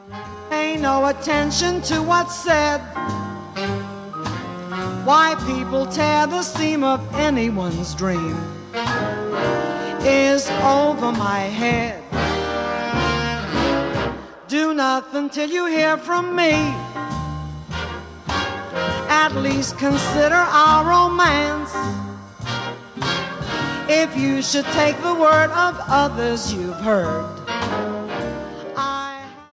Pay no attention to what's said. Why people tear the seam of anyone's dream is over my head. Do nothing till you hear from me. At least consider our romance. If you should take the word of others you've heard,